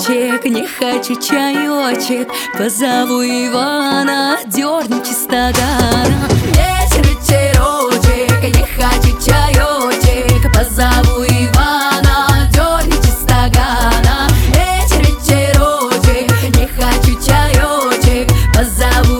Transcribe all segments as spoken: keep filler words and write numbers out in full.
вечерочек, не хочу чаечек. Позову Ивана, дернем чистогана. Вечер, вечерочек, не хочу чаечек. Позову Ивана, дернем чистогана. Вечер, вечерочек, не хочу чаечек. Позову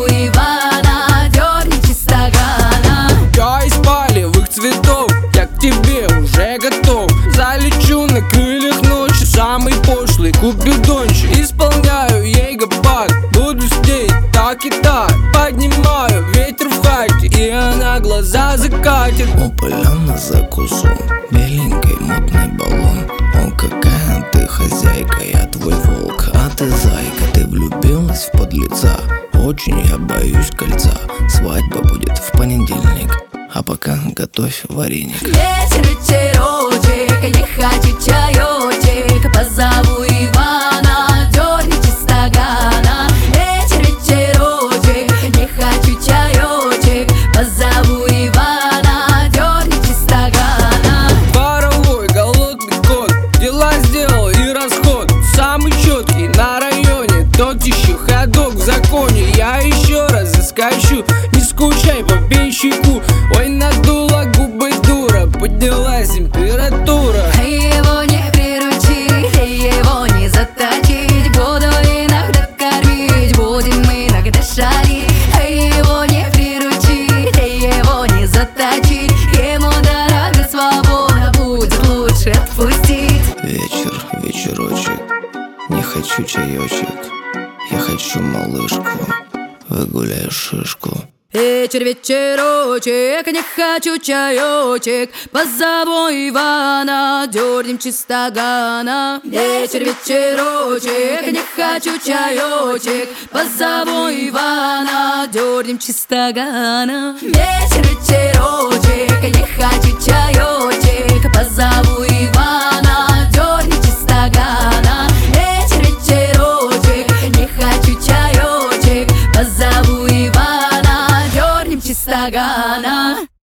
Ивана, дернем чистогана. Я из палевых цветов, я к тебе уже готов. Залечу на крыльях ночи, самый пошлый купидончик. Исполняю ей гопак, буду с ней так и так. Поднимаю ветер в хате, и она глаза закатит. Опалена закусу, беленький мутный баллон. О, какая ты хозяйка, я твой волк. А ты зайка, ты влюбилась в подлеца. Очень я боюсь кольца. Свадьба будет в понедельник, а пока готовь вареник. Вечер, вечерочек, не хочу чаечек. Позову Ивана, дернем чистогана. Вечер, вечерочек, не хочу чаечек. Позову Ивана, дернем чистогана. Воровой, голодный кот, дела сделал и расход. Самый четкий на районе, тот еще ходок в законе. Я еще раз заскочу, не скучай, попей щеку. Ой, надула губы дура, поднялась температура. Его не приручить, его не заточить. Буду иногда кормить, будем иногда шалить. Его не приручить, его не заточить. Ему дорога свобода, будет лучше отпустить. Вечер, вечерочек, не хочу чаечек. Я хочу малышку, выгуляю шишку. Вечер, вечерочек, не хочу чаечек. Позову Ивана, дернем чистогана. Вечер, вечерочек, не хочу чаечек. Позову Ивана, дернем чистогана. Вечер, вечерочек, не хочу чаечек.